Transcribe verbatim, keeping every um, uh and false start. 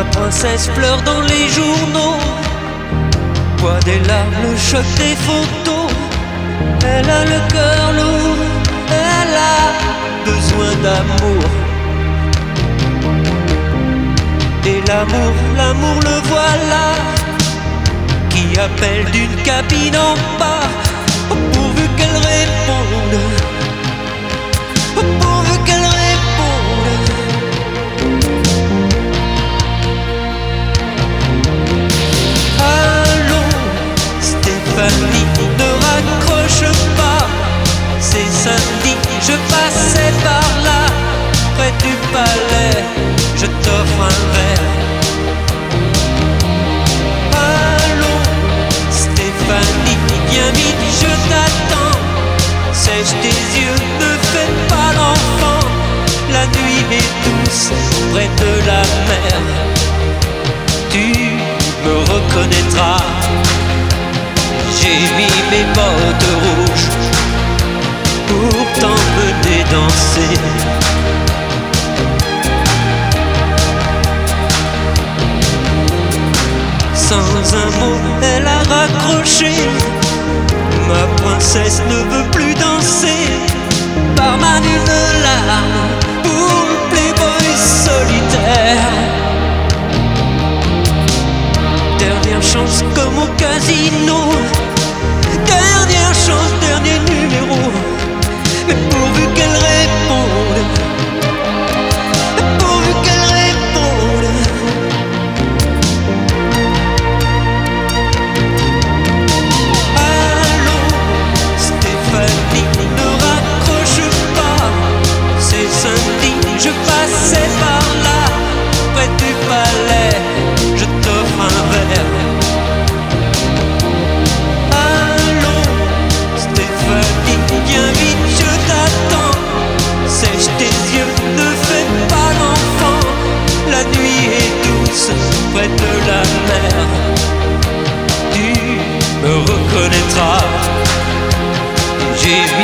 Ma princesse pleure dans les journaux, voit des larmes, le choc des photos. Elle a le cœur lourd, elle a besoin d'amour. Et l'amour, l'amour le voilà, qui appelle d'une cabine en bas, pourvu qu'elle réponde, pourvu qu'elle réponde. Allô, Stéphanie, ne raccroche pas, c'est samedi, je passais par là, près du palais, je t'offre un verre. Allô, Stéphanie, viens vite, je t'attends. Sèche tes yeux, ne fais pas l'enfant. La nuit est douce, près de la mer. Tu me reconnaîtras. J'ai mis mes bottes rouges pour t'emmener danser. Sans un mot, elle a raccroché. Ma princesse ne veut plus danser. Barman, une larme pour le playboy solitaire. Dernière chance comme au casino. Dernière chance, dernier numéro. Mais pourvu qu'elle réponde, pourvu qu'elle réponde. Allô, Stéphanie, ne raccroche pas. C'est samedi, je passais par là, près du palais, je t'offre un verre. Allô, Stéphanie, viens vite, je t'attends. Sèche tes yeux, ne fais pas l'enfant. La nuit est douce, près de la mer. Tu me reconnaîtras. J'ai mis